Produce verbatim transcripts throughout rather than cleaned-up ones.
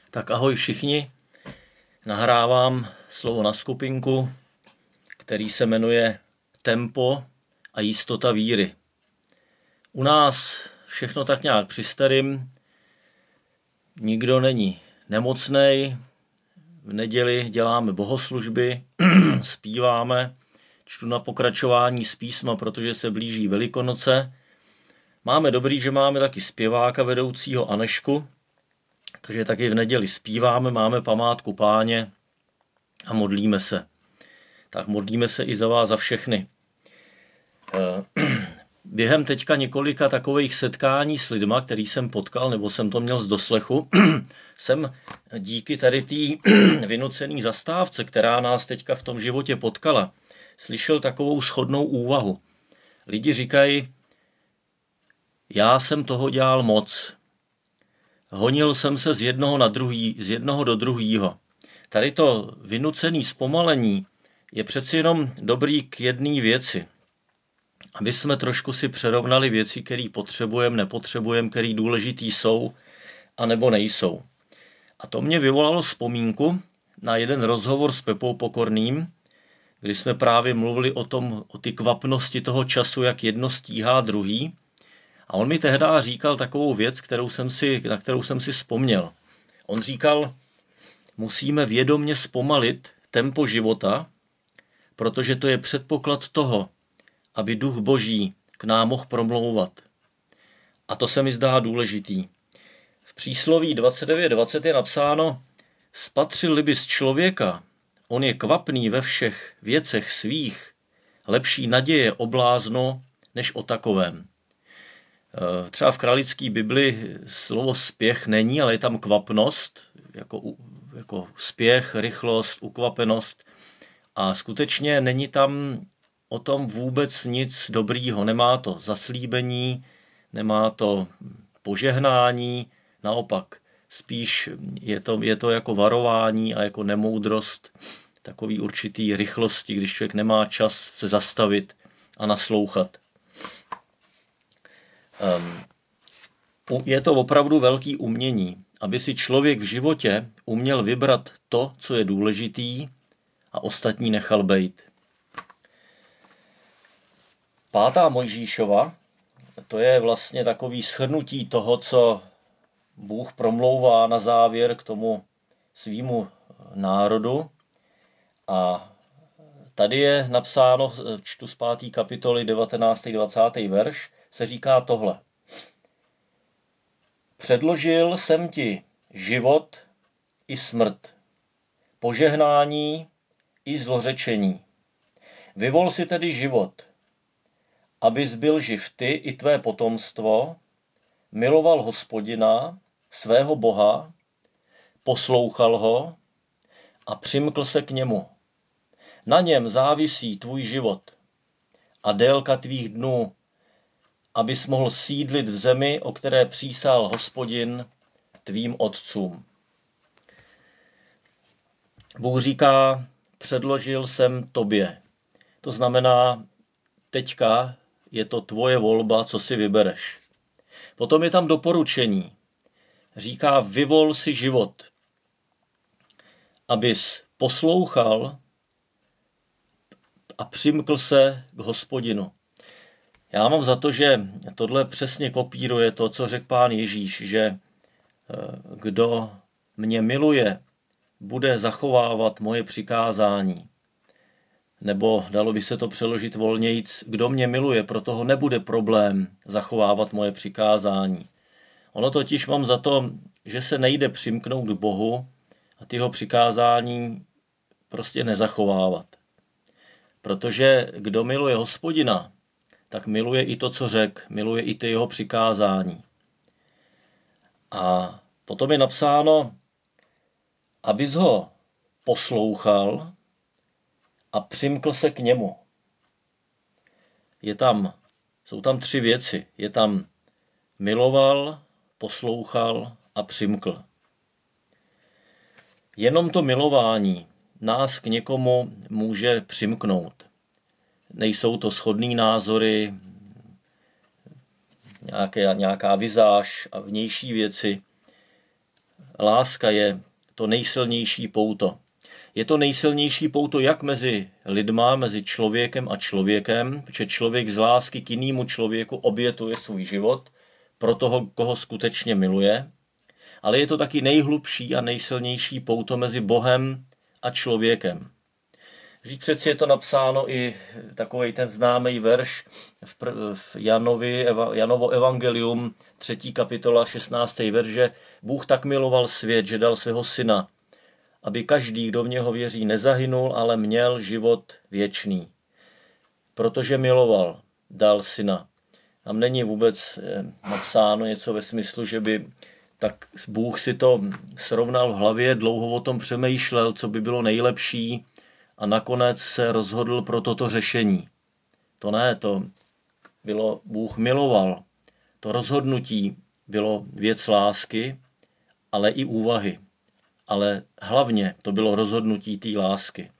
Tak ahoj všichni, nahrávám slovo na skupinku, který se jmenuje Tempo a jistota víry. U nás všechno tak nějak při starým, nikdo není nemocnej, v neděli děláme bohoslužby, zpíváme, čtu na pokračování z písma, protože se blíží Velikonoce. Máme dobrý, že máme taky zpěváka vedoucího Anešku, takže taky v neděli zpíváme, máme památku Páně a modlíme se. Tak modlíme se i za vás, za všechny. Během teďka několika takových setkání s lidma, který jsem potkal, nebo jsem to měl z doslechu, jsem díky tady té vynucené zastávce, která nás teďka v tom životě potkala, slyšel takovou shodnou úvahu. Lidi říkají, já jsem toho dělal moc. Honil jsem se z jednoho na druhý, z jednoho do druhýho. Tady to vynucené zpomalení je přeci jenom dobrý k jedné věci. Aby jsme trošku si přerovnali věci, které potřebujeme, nepotřebujeme, které důležitý jsou a nebo nejsou. A to mě vyvolalo vzpomínku na jeden rozhovor s Pepou Pokorným, kdy jsme právě mluvili o tom, o ty kvapnosti toho času, jak jedno stíhá druhý. A on mi tehdy říkal takovou věc, kterou jsem si, na kterou jsem si vzpomněl. On říkal, musíme vědomě zpomalit tempo života, protože to je předpoklad toho, aby duch Boží k nám mohl promlouvat. A to se mi zdá důležitý. V přísloví dvacet devět dvacet je napsáno, spatřil-li bys člověka, on je kvapný ve všech věcech svých, lepší naděje o bláznu, než o takovém. Třeba v králické Bibli slovo spěch není, ale je tam kvapnost, jako, jako spěch, rychlost, ukvapenost. A skutečně není tam o tom vůbec nic dobrýho. Nemá to zaslíbení, nemá to požehnání, naopak spíš je to, je to jako varování a jako nemoudrost, takový určitý rychlosti, když člověk nemá čas se zastavit a naslouchat. Um, je to opravdu velký umění, aby si člověk v životě uměl vybrat to, co je důležitý a ostatní nechal bejt. Pátá Mojžíšova, to je vlastně takový shrnutí toho, co Bůh promlouvá na závěr k tomu svýmu národu. A tady je napsáno, čtu z páté kapitoly devatenáctý dvacátý verš, se říká tohle. Předložil jsem ti život i smrt, požehnání i zlořečení. Vyvol si tedy život, abys byl živ ty i tvé potomstvo, miloval Hospodina, svého Boha, poslouchal ho a přimkl se k němu. Na něm závisí tvůj život a délka tvých dnů, abys mohl sídlit v zemi, o které přísál Hospodin tvým otcům. Bůh říká, předložil jsem tobě. To znamená, teďka je to tvoje volba, co si vybereš. Potom je tam doporučení. Říká, vyvol si život, abys poslouchal a přimkl se k Hospodinu. Já mám za to, že tohle přesně kopíruje to, co řekl Pán Ježíš, že kdo mě miluje, bude zachovávat moje přikázání. Nebo dalo by se to přeložit volnějc, kdo mě miluje, pro toho nebude problém zachovávat moje přikázání. Ono totiž mám za to, že se nejde přimknout k Bohu a ty jeho přikázání prostě nezachovávat. Protože kdo miluje Hospodina, tak miluje i to, co řek, miluje i ty jeho přikázání. A potom je napsáno, abys ho poslouchal a přimkl se k němu. Je tam, jsou tam tři věci. Je tam miloval, poslouchal a přimkl. Jenom to milování nás k někomu může přimknout. Nejsou to shodný názory, nějaké, nějaká vizáž a vnější věci, láska je to nejsilnější pouto. Je to nejsilnější pouto jak mezi lidma, mezi člověkem a člověkem, protože člověk z lásky k jinému člověku obětuje svůj život pro toho, koho skutečně miluje, ale je to taky nejhlubší a nejsilnější pouto mezi Bohem a člověkem. Vždyť přeci je to napsáno i takovej ten známý verš v, pr- v Janovi, Eva, Janovo evangelium, třetí kapitola, šestnáctý verš, že Bůh tak miloval svět, že dal svého syna, aby každý, kdo v něho věří, nezahynul, ale měl život věčný. Protože miloval, dal syna. Tam není vůbec napsáno něco ve smyslu, že by tak Bůh si to srovnal v hlavě, dlouho o tom přemýšlel, co by bylo nejlepší a nakonec se rozhodl pro toto řešení. To ne, to bylo, Bůh miloval. To rozhodnutí bylo věc lásky, ale i úvahy. Ale hlavně to bylo rozhodnutí té lásky.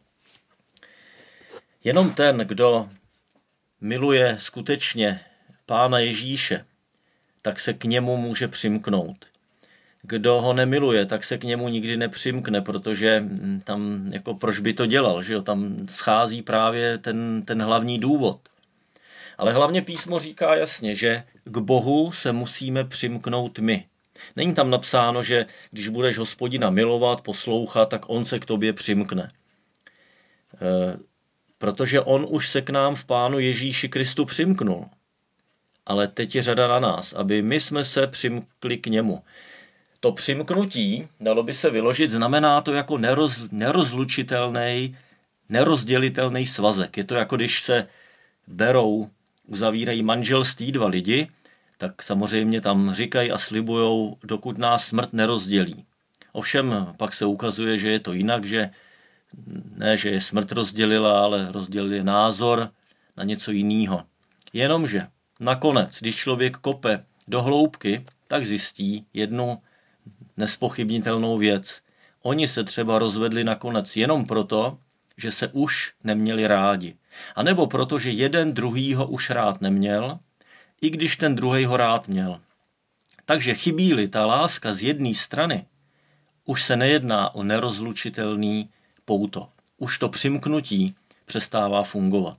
Jenom ten, kdo miluje skutečně Pána Ježíše, tak se k němu může přimknout. Kdo ho nemiluje, tak se k němu nikdy nepřimkne, protože tam, jako proč by to dělal, že jo? Tam schází právě ten, ten hlavní důvod. Ale hlavně písmo říká jasně, že k Bohu se musíme přimknout my. Není tam napsáno, že když budeš Hospodina milovat, poslouchat, tak on se k tobě přimkne. E, protože on už se k nám v Pánu Ježíši Kristu přimknul. Ale teď je řada na nás, aby my jsme se přimkli k němu. To přimknutí, dalo by se vyložit, znamená to jako neroz, nerozlučitelný, nerozdělitelný svazek. Je to jako když se berou, uzavírají manželství dva lidi, tak samozřejmě tam říkají a slibujou, dokud nás smrt nerozdělí. Ovšem pak se ukazuje, že je to jinak, že ne, že je smrt rozdělila, ale rozdělili názor na něco jiného. Jenomže nakonec, když člověk kope do hloubky, tak zjistí jednu nespochybnitelnou věc. Oni se třeba rozvedli nakonec jenom proto, že se už neměli rádi. A nebo proto, že jeden druhýho už rád neměl, i když ten druhý ho rád měl. Takže chybí-li ta láska z jedné strany, už se nejedná o nerozlučitelný pouto. Už to přimknutí přestává fungovat.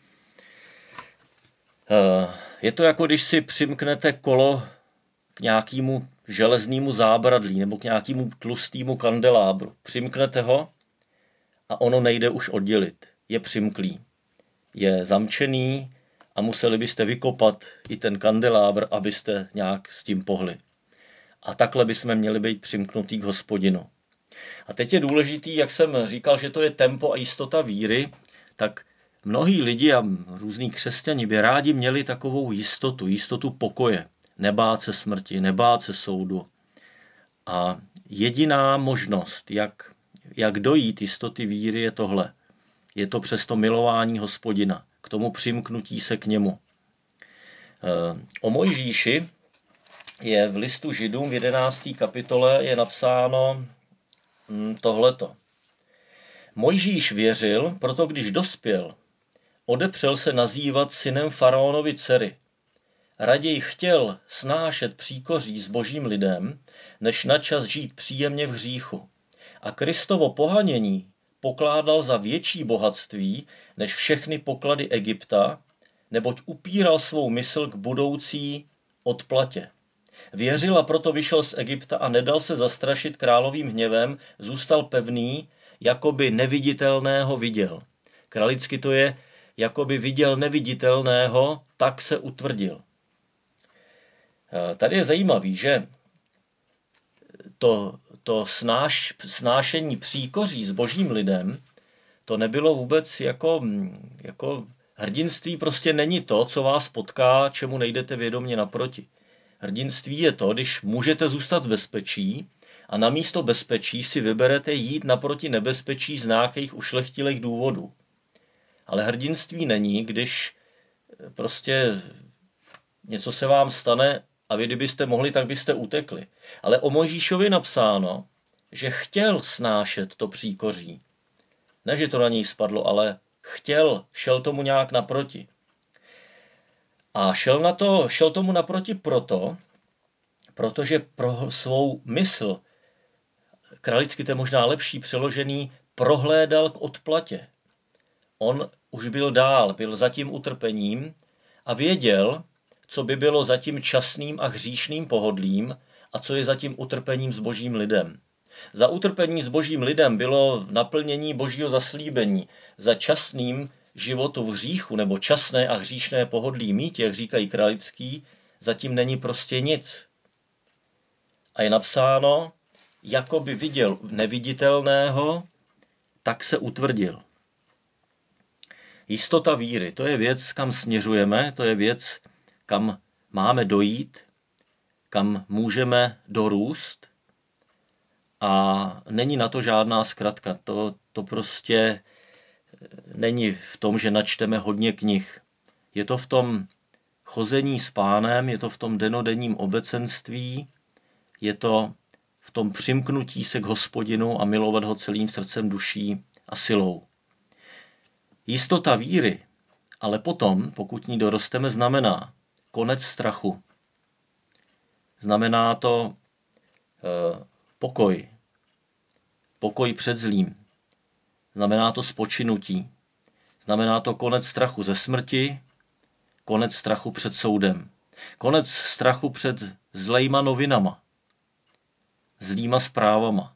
Je to jako když si přimknete kolo k nějakému železnému zábradlí nebo k nějakému tlustému kandelábru. Přimknete ho a ono nejde už oddělit. Je přimklý. Je zamčený a museli byste vykopat i ten kandelábr, abyste nějak s tím pohli. A takhle bychom měli být přimknutý k Hospodinu. A teď je důležitý, jak jsem říkal, že to je tempo a jistota víry, tak mnohí lidi a různí křesťani by rádi měli takovou jistotu, jistotu pokoje. Nebát se smrti, nebát se soudu. A jediná možnost, jak, jak dojít jistoty víry, je tohle. Je to přes to milování Hospodina, k tomu přimknutí se k němu. O Mojžíši je v listu Židům v jedenácté kapitole je napsáno tohleto. Mojžíš věřil, proto když dospěl, odepřel se nazývat synem faraonovi dcery. Raději chtěl snášet příkoří s božím lidem, než načas žít příjemně v hříchu. A Kristovo pohanění pokládal za větší bohatství než všechny poklady Egypta, neboť upíral svou mysl k budoucí odplatě. Věřil a proto vyšel z Egypta a nedal se zastrašit královým hněvem, zůstal pevný, jakoby neviditelného viděl. Kralicky to je, jakoby viděl neviditelného, tak se utvrdil. Tady je zajímavý, že to, to snáš, snášení příkoří s božím lidem, to nebylo vůbec jako, jako hrdinství, prostě není to, co vás potká, čemu nejdete vědomě naproti. Hrdinství je to, když můžete zůstat v bezpečí a namísto bezpečí si vyberete jít naproti nebezpečí z nějakých ušlechtilých důvodů. Ale hrdinství není, když prostě něco se vám stane a vy kdybyste mohli, tak byste utekli. Ale o Mojžíšovi napsáno, že chtěl snášet to příkoří. Ne, že to na něj spadlo, ale chtěl, šel tomu nějak naproti. A šel, na to, šel tomu naproti proto, protože pro svou mysl kralicky to je možná lepší přeložený, prohlédal k odplatě. On už byl dál, byl za tím utrpením a věděl, co by bylo za tím časným a hříšným pohodlím a co je za tím utrpením s božím lidem. Za utrpení s božím lidem bylo naplnění božího zaslíbení. Za časným životu v hříchu nebo časné a hříšné pohodlí mít, jak říkají kralický, zatím není prostě nic. A je napsáno, jako by viděl neviditelného, tak se utvrdil. Jistota víry, to je věc, kam směřujeme, to je věc, kam máme dojít, kam můžeme dorůst a není na to žádná zkratka. To, to prostě není v tom, že načteme hodně knih. Je to v tom chození s Pánem, je to v tom denodenním obecenství, je to v tom přimknutí se k Hospodinu a milovat ho celým srdcem, duší a silou. Jistota víry, ale potom, pokud ní dorosteme, znamená konec strachu. Znamená to eh, pokoj. Pokoj před zlým. Znamená to spočinutí. Znamená to konec strachu ze smrti, konec strachu před soudem. Konec strachu před zlejma novinama, zlýma zprávama.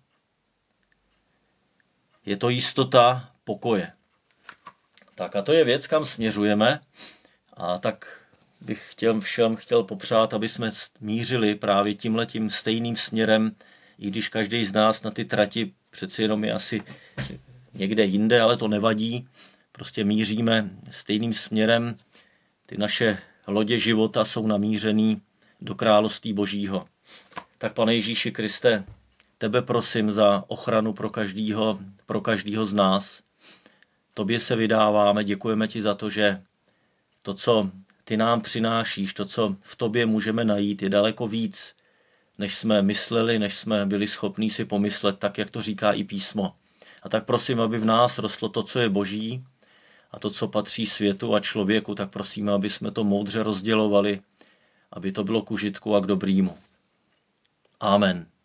Je to jistota pokoje. Tak a to je věc, kam směřujeme. A tak bych chtěl všem chtěl popřát, aby jsme mířili právě tímhletím stejným směrem, i když každý z nás na ty trati přeci jenom je asi někde jinde, ale to nevadí. Prostě míříme stejným směrem. Ty naše lodě života jsou namířený do království Božího. Tak Pane Ježíši Kriste, tebe prosím za ochranu pro každýho, pro každýho z nás. Tobě se vydáváme, děkujeme ti za to, že to, co ty nám přinášíš, to, co v tobě můžeme najít, je daleko víc, než jsme mysleli, než jsme byli schopní si pomyslet, tak jak to říká i písmo. A tak prosím, aby v nás rostlo to, co je boží a to, co patří světu a člověku, tak prosíme, aby jsme to moudře rozdělovali, aby to bylo k užitku a k dobrýmu. Amen.